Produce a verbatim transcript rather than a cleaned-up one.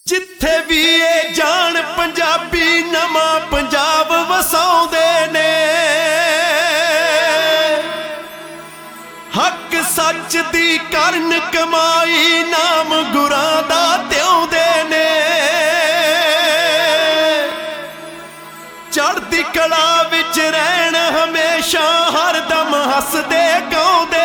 ਜਿੱਥੇ ਵੀ ਇਹ ਜਾਣ ਪੰਜਾਬੀ ਨਵਾਂ ਪੰਜਾਬ ਵਸਾਉਂਦੇ ਨੇ। ਹੱਕ ਸੱਚ ਦੀ ਕਰਨ ਕਮਾਈ ਨਾਮ ਗੁਰਾਂ ਦਾ ਧਿਆਉਂਦੇ ਨੇ। ਚੜ੍ਹਦੀ ਕਲਾ ਵਿੱਚ ਰਹਿਣ ਹਮੇਸ਼ਾ ਹਰਦਮ ਹੱਸਦੇ ਗਾਉਂਦੇ